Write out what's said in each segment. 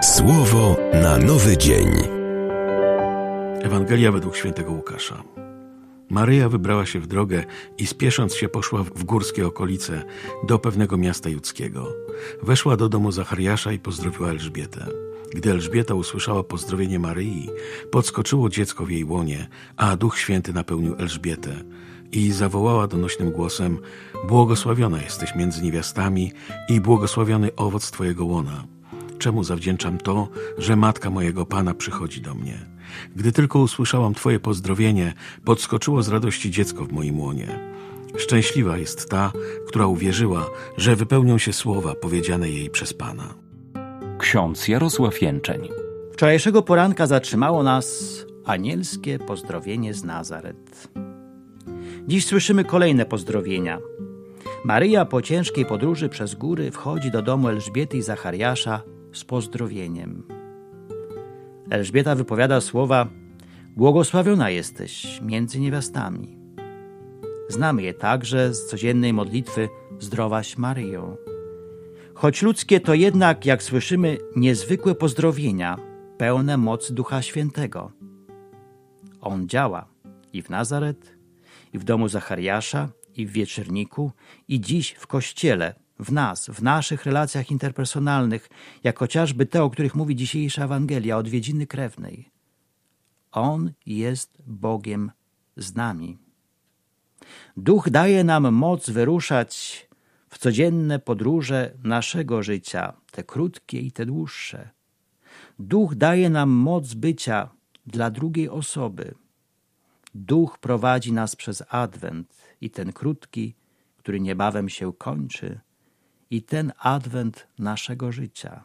Słowo na nowy dzień. Ewangelia według świętego Łukasza. Maryja wybrała się w drogę i spiesząc się poszła w górskie okolice do pewnego miasta judzkiego. Weszła do domu Zachariasza i pozdrowiła Elżbietę. Gdy Elżbieta usłyszała pozdrowienie Maryi, podskoczyło dziecko w jej łonie, a Duch Święty napełnił Elżbietę. I zawołała donośnym głosem: błogosławiona jesteś między niewiastami i błogosławiony owoc Twojego łona. Czemu zawdzięczam to, że matka mojego Pana przychodzi do mnie? Gdy tylko usłyszałam Twoje pozdrowienie, podskoczyło z radości dziecko w moim łonie. Szczęśliwa jest ta, która uwierzyła, że wypełnią się słowa powiedziane jej przez Pana. Ksiądz Jarosław Jęczeń. Wczorajszego poranka zatrzymało nas anielskie pozdrowienie z Nazaret. Dziś słyszymy kolejne pozdrowienia. Maryja po ciężkiej podróży przez góry wchodzi do domu Elżbiety i Zachariasza z pozdrowieniem. Elżbieta wypowiada słowa: błogosławiona jesteś między niewiastami. Znamy je także z codziennej modlitwy Zdrowaś Maryjo. Choć ludzkie, to jednak, jak słyszymy, niezwykłe pozdrowienia, pełne mocy Ducha Świętego. On działa i w Nazaret, i w domu Zachariasza, i w wieczerniku, i dziś w Kościele, w nas, w naszych relacjach interpersonalnych, jak chociażby te, o których mówi dzisiejsza Ewangelia, odwiedziny krewnej. On jest Bogiem z nami. Duch daje nam moc wyruszać w codzienne podróże naszego życia, te krótkie i te dłuższe. Duch daje nam moc bycia dla drugiej osoby. Duch prowadzi nas przez Adwent i ten krótki, który niebawem się kończy, i ten Adwent naszego życia.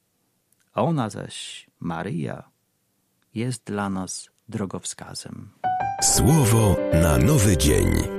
Ona zaś, Maryja, jest dla nas drogowskazem. Słowo na nowy dzień.